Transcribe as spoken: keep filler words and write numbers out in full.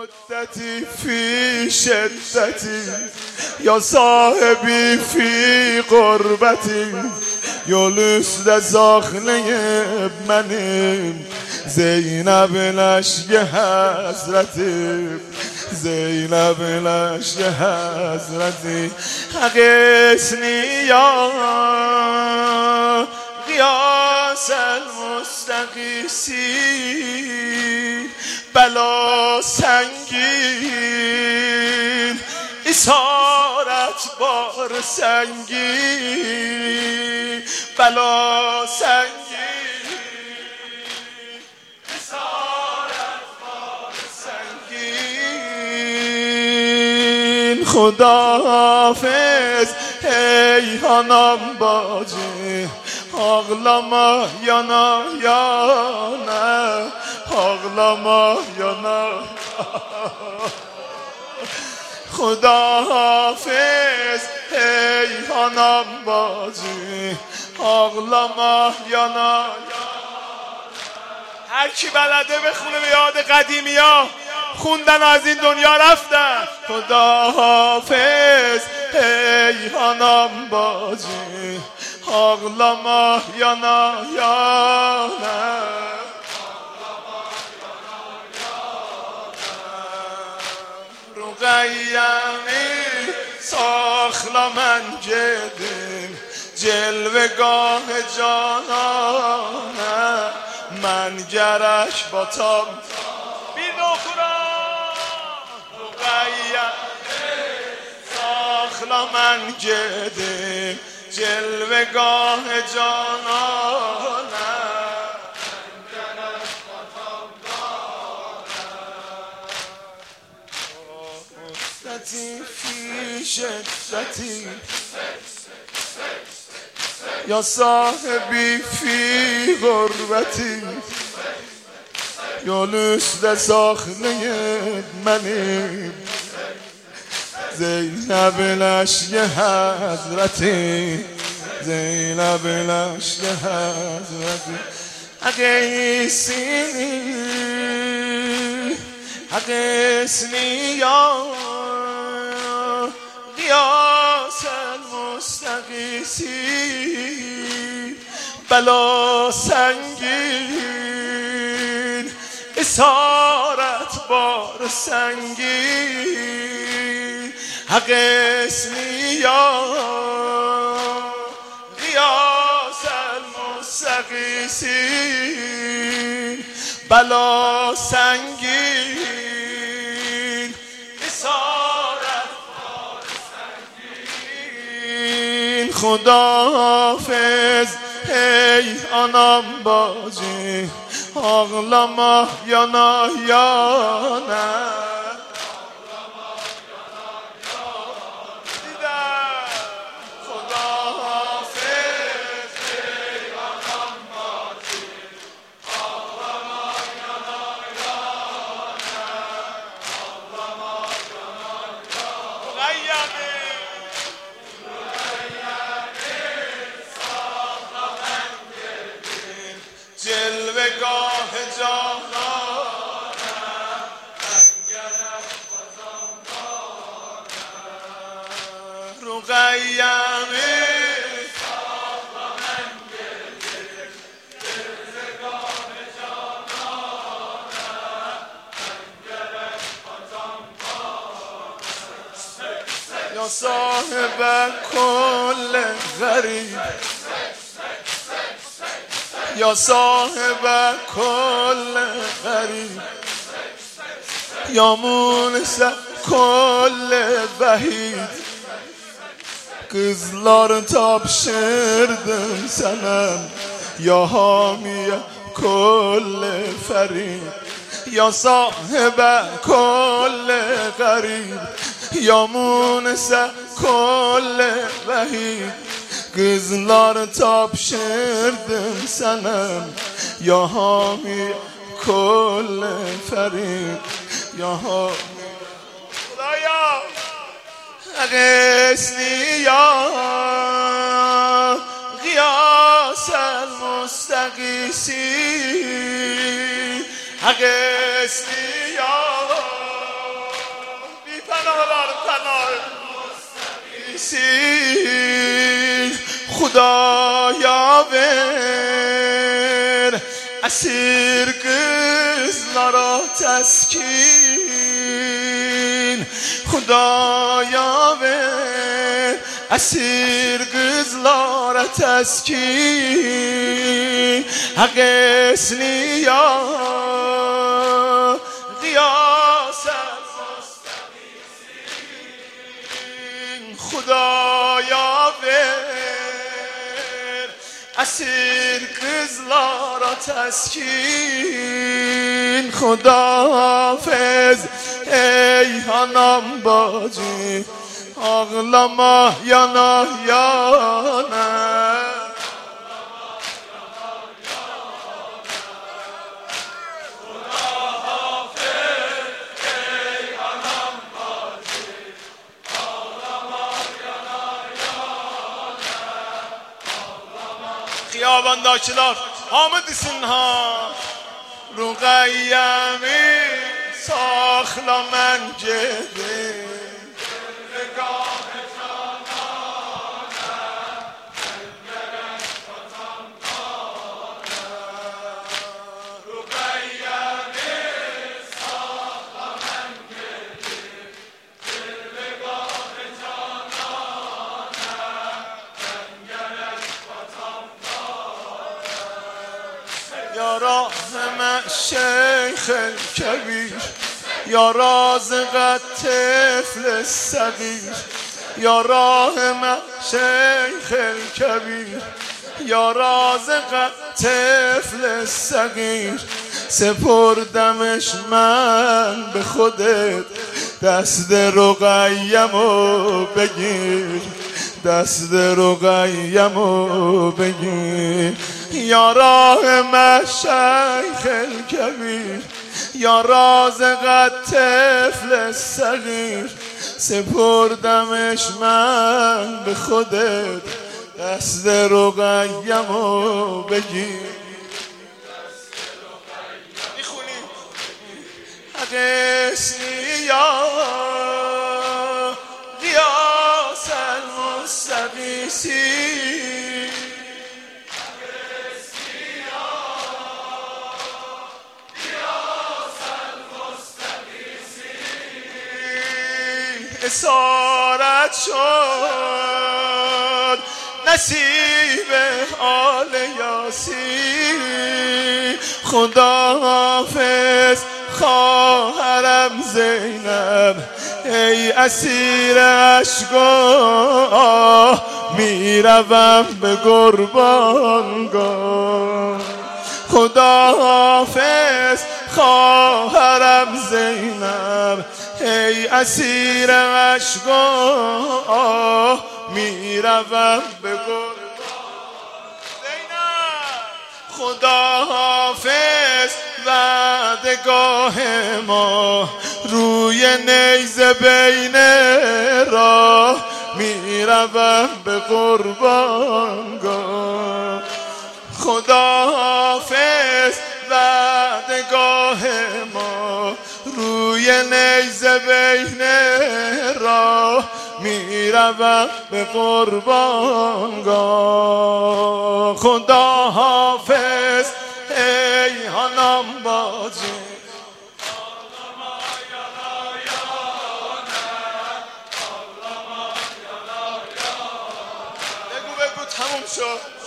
مدتی فی شدتی یا صاحبی فی غربتی یا لسد زاخله منیم زینب لشک حضرتی زینب لشک حضرتی حقیسنی یا قیاس المستقیسی بلا سنگین اسارت بار سنگین بلا سنگین اسارت بار سنگین خدا حافظ ای هانم باجی ağlama yana yana ağlama yana خدا حافظ ای هانم باجی ağlama yana هر کی بلده بخونه به یاد قدیمی ها خوندن از این دنیا رفتن خدا حافظ ای هانم باجی ağlama yana yana رقیمی ساخلا من گدیم جلوگاه جانانه من گرش باتم بیر نخورم رقیمی ساخلا من گدیم جلوگاه جانانه مدتی فی شدتی یا صاحبی فی غربتی یا لسد ساخله منی زینب لشک حضرتی زینب لشک حضرتی حقیسنی حقیسنی یا قیاس المستقیسی بلا سنگین اسارت بار سنگین حقیسنی یا قیاس المستقیسی بلا سنگین اسارت بار سنگین خدا حافظ ای آنم باجی ağlama yana yana جلوگاه جانانه انگرش بازم دانه رقیمی ساخلا من گردیم جلوگاه جانانه انگرش بازم دانه یا صاحب کل غریب یا صاحب کل غریب یا مونس کل vahid kızlar tapşırdım sana ya hamiye kol ferid ya sahibe kol garib ya munse kol vahid kızlar tapşırdım sana ya hami kol ferid ya hami Khudaya حقیسنی یا قیاس المستقیسی حقیسنی یا سیسین خدایا ver اسیر kızlara teskin خدایا ver اسیر kızlara teskin حق اسنیا قیاس المستقیمین خدایا ver اسیر kızlara teskin خداحافظ ey hanım bacı ağlama yana yana Xiyabandakılar hamı desin ha Ruqayyəmi saxla mən gedim یا رحم شیخ الکبیر یا رازق الطفل الصغیر یا رحم شیخ الکبیر یا رازق الطفل الصغیر سپردمش من به خودت دست رقیه‌مو بگیر دست رقیه‌مو بگیر یا رحم شیخ الکبیر یا رازق الطفل الصغیر سپردمش من به خودت دست رقیه‌مو بگیر میخونیم حق اسنیا قیاس المستقیمین اسارت شد نصیب آل یاسین خداحافظ خواهرم زینب ای اسیر اشک و آه میروم به قربانگاه خداحافظ خواهرم زینب ای اسیر اشک و آه میروم به قربان زینب خداحافظ وعدگاه ما روی نیزه بین راه میروم به قربانگاه خداحافظ وعدگاه ما روی نیزه بین راه میروم به قربانگاه خداحافظ ای هنم بازی بگو بگو تموم شد